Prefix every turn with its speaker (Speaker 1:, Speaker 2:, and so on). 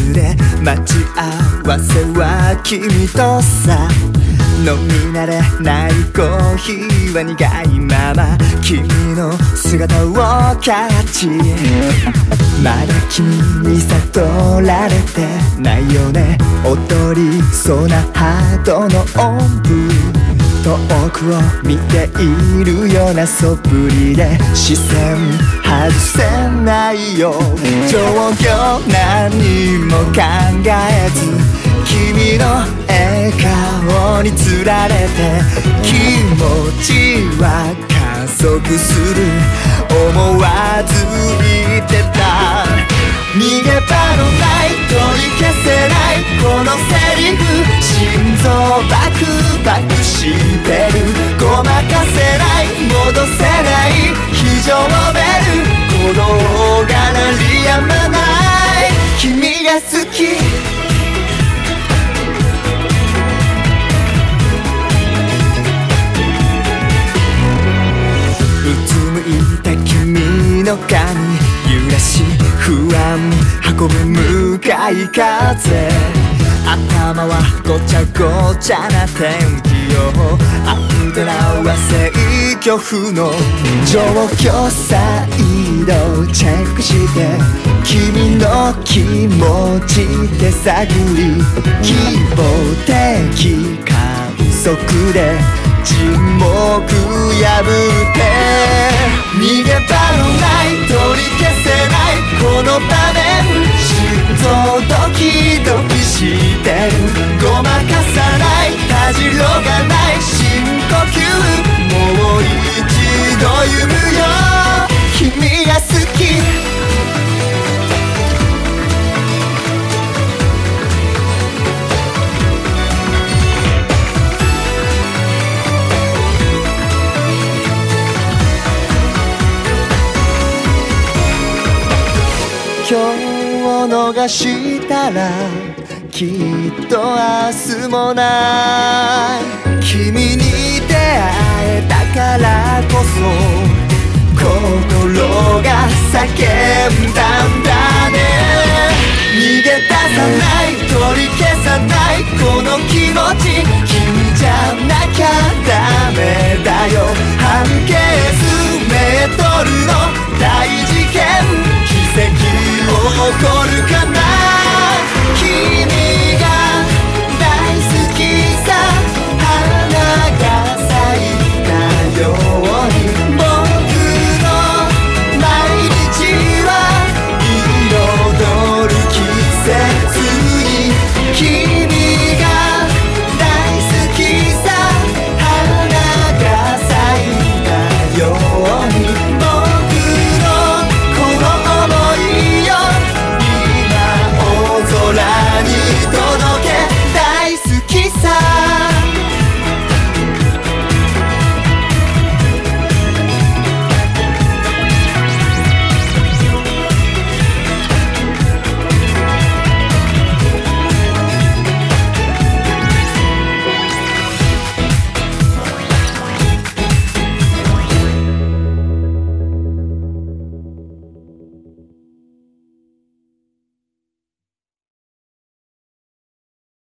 Speaker 1: ズで待ち合わせは君とさ、飲み慣れないコーヒーは苦いまま君の姿をキャッチ。まだ君に悟られてないよね、踊りそうなハートの音符、遠くを見ているような素振りで視線外せないよ。状況何も考えず君の笑顔につられて気持ちは加速する、思わず言ってた。逃げ場のない取り消せないこのセリフ、心臓バクバクしてる、ごまかせない戻せない非常ベル、鼓動が鳴りやまない、君が好き。うつむいた君の髪揺らし不安運ぶ向かい風、頭はごちゃごちゃな天気よ、アンテナは制御不能、状況再度チェックして君の気持ち手探り、希望的観測で沈黙破って逃げ場のない取り消せないこの場面、心臓ドキドキしてる、ごまかさないたじろがない深呼吸、もう一度言うよ君が好き。今日を逃したらきっと明日もない、君に出会えたからこそ心が叫んだんだね。逃げ出さない取り消さないこの気持ち、君じゃなきゃダメだよ。半径数メートルの大事件、奇跡起こるかな。